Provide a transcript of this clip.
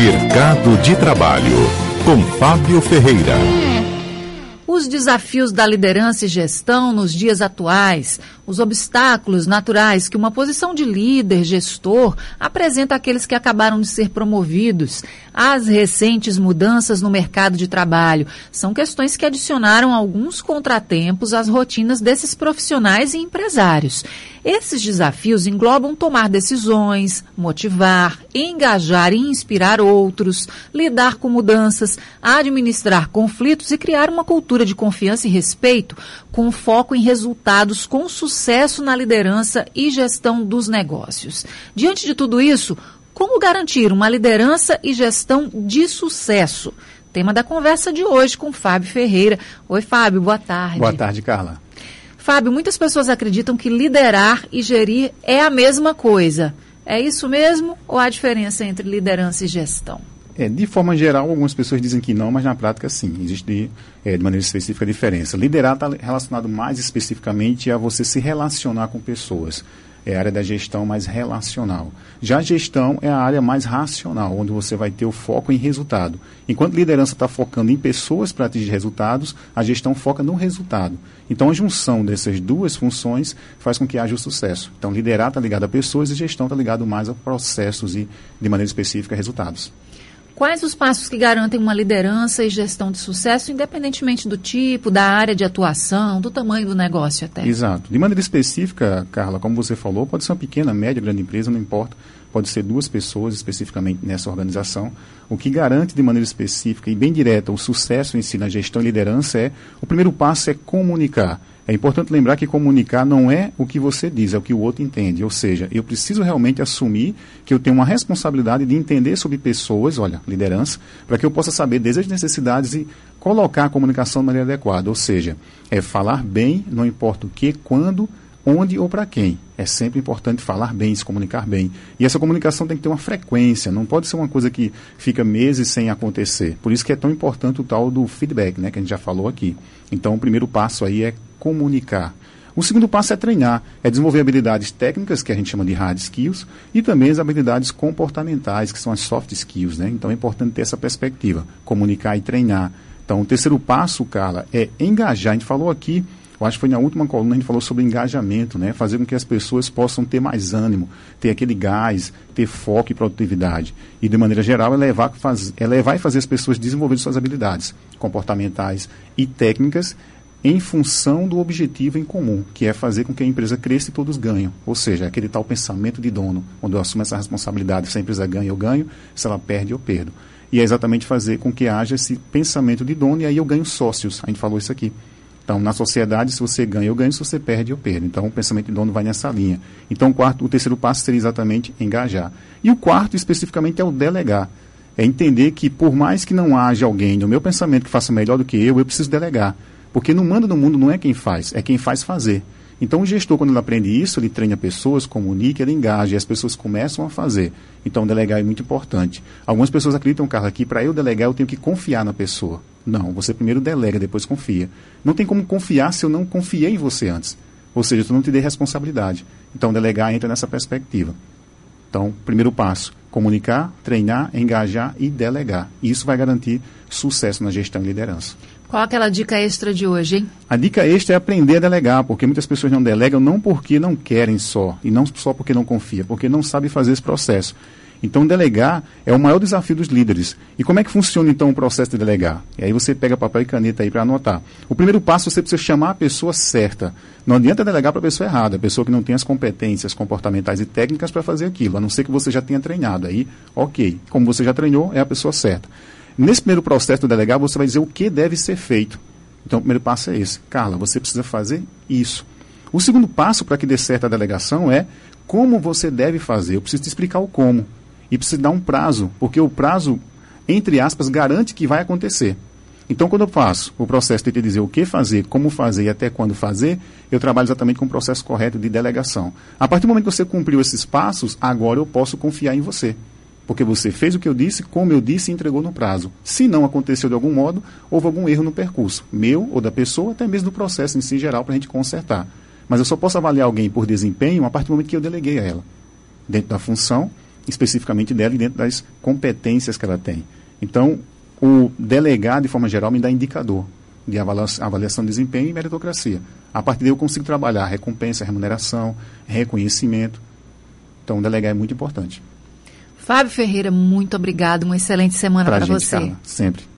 Mercado de Trabalho, com Fábio Ferreira. Os desafios da liderança e gestão nos dias atuais, os obstáculos naturais que uma posição de líder, gestor, apresenta àqueles que acabaram de ser promovidos, as recentes mudanças no mercado de trabalho, são questões que adicionaram alguns contratempos às rotinas desses profissionais e empresários. Esses desafios englobam tomar decisões, motivar, engajar e inspirar outros, lidar com mudanças, administrar conflitos e criar uma cultura de confiança e respeito com foco em resultados com sucesso na liderança e gestão dos negócios. Diante de tudo isso, como garantir uma liderança e gestão de sucesso? Tema da conversa de hoje com Fábio Ferreira. Oi, Fábio, boa tarde. Boa tarde, Carla. Fábio, muitas pessoas acreditam que liderar e gerir é a mesma coisa. É isso mesmo ou há diferença entre liderança e gestão? De forma geral, algumas pessoas dizem que não, mas na prática sim, existe de maneira específica a diferença. Liderar está relacionado mais especificamente a você se relacionar com pessoas. É a área da gestão mais relacional. Já a gestão é a área mais racional, onde você vai ter o foco em resultado. Enquanto a liderança está focando em pessoas para atingir resultados, a gestão foca no resultado. Então, a junção dessas duas funções faz com que haja o sucesso. Então, liderar está ligado a pessoas e gestão está ligado mais a processos e, de maneira específica, a resultados. Quais os passos que garantem uma liderança e gestão de sucesso, independentemente do tipo, da área de atuação, do tamanho do negócio até? Exato. De maneira específica, Carla, como você falou, pode ser uma pequena, média, grande empresa, não importa. Pode ser 2 pessoas especificamente nessa organização. O que garante de maneira específica e bem direta o sucesso em si na gestão e liderança o primeiro passo é comunicar. É importante lembrar que comunicar não é o que você diz, é o que o outro entende. Ou seja, eu preciso realmente assumir que eu tenho uma responsabilidade de entender sobre pessoas, liderança, para que eu possa saber desde as necessidades e colocar a comunicação de maneira adequada. Ou seja, é falar bem, não importa o que, quando, onde ou para quem. É sempre importante falar bem, se comunicar bem. E essa comunicação tem que ter uma frequência, não pode ser uma coisa que fica meses sem acontecer. Por isso que é tão importante o tal do feedback, que a gente já falou aqui. Então, o primeiro passo aí é comunicar. O segundo passo é treinar, é desenvolver habilidades técnicas, que a gente chama de hard skills, e também as habilidades comportamentais, que são as soft skills, Então é importante ter essa perspectiva, comunicar e treinar. Então o terceiro passo, Carla, é engajar. A gente falou aqui, eu acho que foi na última coluna, a gente falou sobre engajamento, fazer com que as pessoas possam ter mais ânimo, ter aquele gás, ter foco e produtividade. E de maneira geral é levar e fazer as pessoas desenvolverem suas habilidades comportamentais e técnicas, em função do objetivo em comum, que é fazer com que a empresa cresça e todos ganham. Ou seja, aquele tal pensamento de dono, onde eu assumo essa responsabilidade, se a empresa ganha, eu ganho, se ela perde, eu perdo. E é exatamente fazer com que haja esse pensamento de dono, e aí eu ganho sócios. A gente falou isso aqui. Então, na sociedade, se você ganha, eu ganho, se você perde, eu perdo. Então, o pensamento de dono vai nessa linha. Então, o terceiro passo seria exatamente engajar. E o quarto, especificamente, é o delegar. É entender que, por mais que não haja alguém no meu pensamento que faça melhor do que eu preciso delegar. Porque no manda no mundo não é quem faz, é quem faz fazer. Então o gestor, quando ele aprende isso, ele treina pessoas, comunica, ele engaja e as pessoas começam a fazer. Então delegar é muito importante. Algumas pessoas acreditam, Carla, que para eu delegar eu tenho que confiar na pessoa. Não, você primeiro delega, depois confia. Não tem como confiar se eu não confiei em você antes. Ou seja, eu não te dei responsabilidade. Então delegar entra nessa perspectiva. Então, primeiro passo, comunicar, treinar, engajar e delegar. Isso vai garantir sucesso na gestão e liderança. Qual aquela dica extra de hoje, hein? A dica extra é aprender a delegar, porque muitas pessoas não delegam não porque não querem só, e não só porque não confiam, porque não sabem fazer esse processo. Então, delegar é o maior desafio dos líderes. E como é que funciona, então, o processo de delegar? E aí você pega papel e caneta aí para anotar. O primeiro passo, você precisa chamar a pessoa certa. Não adianta delegar para a pessoa errada, a pessoa que não tem as competências comportamentais e técnicas para fazer aquilo, a não ser que você já tenha treinado. Aí, ok. Como você já treinou, é a pessoa certa. Nesse primeiro processo de delegar, você vai dizer o que deve ser feito. Então, o primeiro passo é esse. Carla, você precisa fazer isso. O segundo passo para que dê certo a delegação é como você deve fazer. Eu preciso te explicar o como. E preciso dar um prazo, porque o prazo, entre aspas, garante que vai acontecer. Então, quando eu faço o processo de te dizer o que fazer, como fazer e até quando fazer, eu trabalho exatamente com o processo correto de delegação. A partir do momento que você cumpriu esses passos, agora eu posso confiar em você. Porque você fez o que eu disse, como eu disse e entregou no prazo. Se não aconteceu de algum modo, houve algum erro no percurso, meu ou da pessoa, até mesmo do processo em si geral, para a gente consertar. Mas eu só posso avaliar alguém por desempenho a partir do momento que eu deleguei a ela. Dentro da função, especificamente dela e dentro das competências que ela tem. Então, o delegado, de forma geral, me dá indicador de avaliação de desempenho e meritocracia. A partir daí eu consigo trabalhar recompensa, remuneração, reconhecimento. Então, o delegado é muito importante. Fábio Ferreira, muito obrigado. Uma excelente semana para você. Carla, sempre.